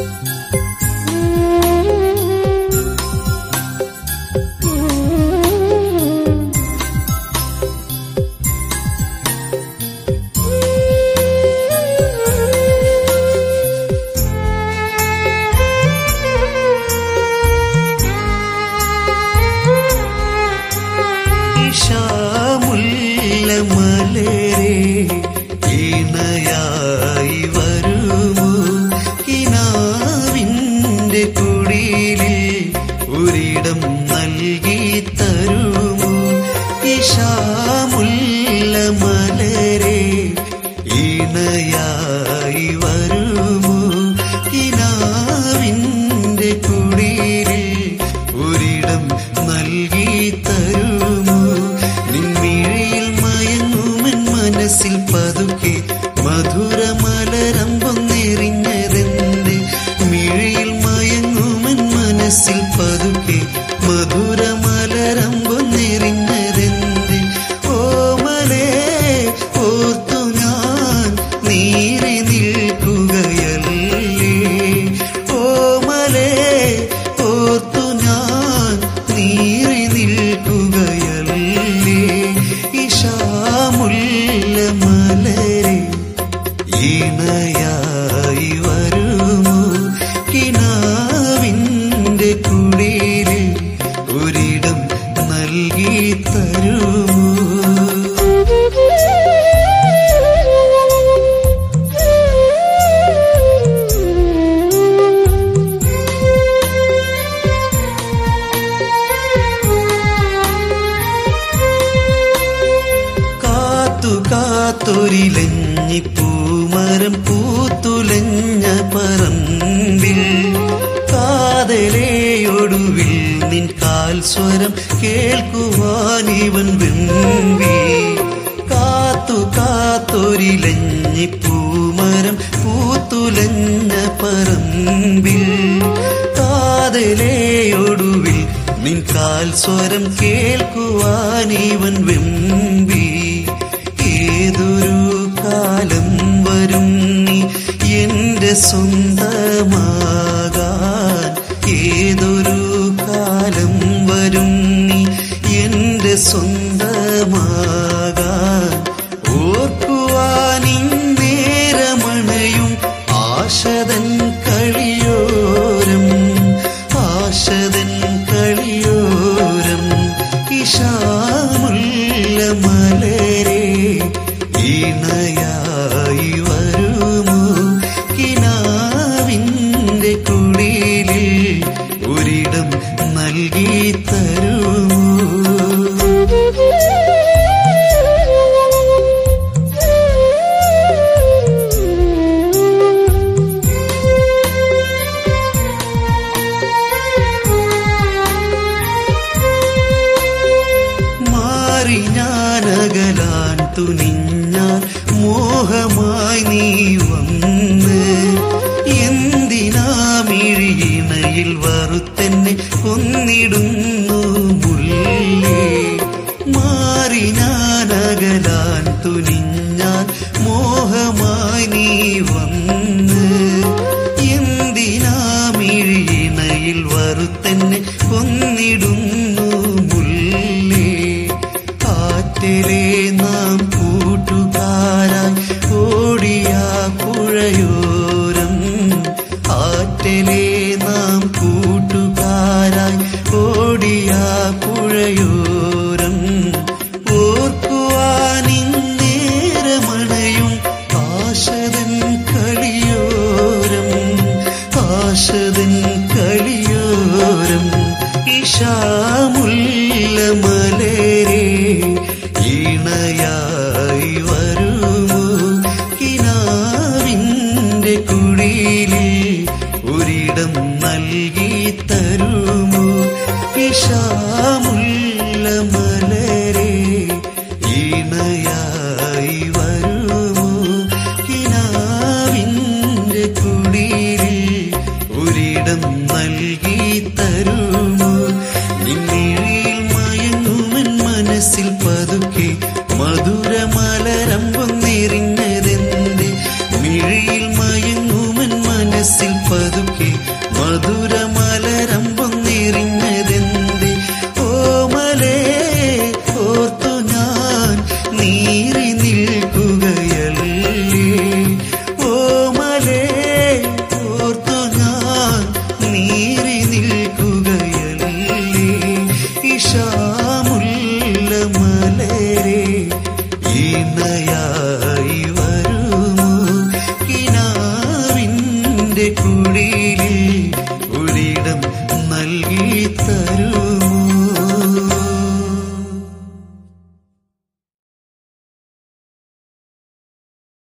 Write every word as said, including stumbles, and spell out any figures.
മലരെ ഇണയായി വരുമോ കിനാവിന്റെ കുടിലിൽ ഒരിടം നൽകി തരുമോ ഇശാമുല്ല മലരെ ഇണയായി വരുമോ കിനാവിന്റെ കുടിലിൽ ഒരിടം നൽകി തരുമോ നിൻമിഴിയിൽ മയങ്ങുമൻ മനസ്സിൽ പതുക്കെ മധുരമലരമ്പൊന്നെറിഞ്ഞതെന്ത് മിഴിയിൽ മയങ്ങുമൻ മനസ്സിൽ പതുക്കെ മധുരമലരമ്പൊന്നെറിഞ്ഞതെന്ത് ഓമലേ ഓർത്തു ഞാൻ നീറി നിൽക്കുകയല്ലേ ഓമലേ ഓർത്തു ഞാൻ നീറി നിൽക്കുകയല്ലേ ഇശാമുല്ല മലരെ ഇണയായി വരുമോ കിനാവിന്റെ കുടിലിൽ ഒരിടം നൽകി തരുമോ കാത്തൊരിലഞ്ഞി പൂമരം പൂത്തുലഞ്ഞ പറമ്പിൽ കാതലയൊടുവിൽ നിൻ കാൽ സ്വരം കേൾക്കുവാനിവൻ വെമ്പി കാത്തു കാത്തൊരിലഞ്ഞി പൂമരം പൂത്തുലഞ്ഞ പറമ്പിൽ കാതലയൊടുവിൽ നിൻ കാൽ സ്വരം കേൾക്കുവാനിവൻ വെമ്പി ഏതൊരു കാലം വരും നീ എന്റെ സ്വന്തമാകാൻ ഏതൊരു കാലം വരും നീ എന്റെ സ്വന്തമാകാൻ ഓർക്കുവാനിന്നേരമണയും ആശതൻ കളിയോരം ആശതൻ കളിയോരം ഇശാമുല്ല മലരെ ഇണയായി വരുമോ കിനാവിന്റെ കുടിലിൽ ഒരിടം നൽകി തരുമോ മാറി ഞാനകലാൻ തുനിഞ്ഞാൽ മോഹമായി നീ വന്ന് എന്തിനാമിഴിയിണയിൽ വറുത്തെന്നെ കൊന്നിടുന്നു മുല്ലേ മാറി ഞാനകലാൻ തുനിഞ്ഞാൽ മോഹമായി നീ വന്ന് എന്തിനാമിഴിയിണയിൽ വറുത്തെന്നെ കൊന്നിടുന്നു മുല്ലേ കാറ്റിലെ നാം കൂട്ടുകാരായി ഓടിയ പുഴയോരം ആറ്റിലെ നാം കൂട്ടുകാരായി ഓടിയ പുഴയോരം ഓർക്കുവാനിന്നേരമണയും ആശതൻ കളിയോരം ആശതൻ കളിയോരം ഇശാമുല്ല മലരെ ഇണയായി വരുമോ കിനാവിന്റെ കുടിലിൽ ഒരിടം നൽകി തരുമോ ഇശാമുല്ല മലരെ ഇണയായി വരുമോ കിനാവിന്റെ കുടിലിൽ ഒരിടം നൽകി തരുമോ നിന്നിഴിയിൽ മയങ്ങുമൻ മനസ്സിൽ പതുക്കെ മധുരമലരമ്പൊന്നെറിഞ്ഞതെന്ത് മിഴിയിൽ മയങ്ങുമൻ മനസ്സിൽ പതുക്കെ നീറി നിൽക്കുകയല്ലേ ഓമലേ ഓർത്തു ഞാൻ നീറി നിൽക്കുകയല്ലേ ഇഷാമുല്ല മലരെ ഇണയായി വരുമോ കിനാവിന്റെ കുടിലിൽ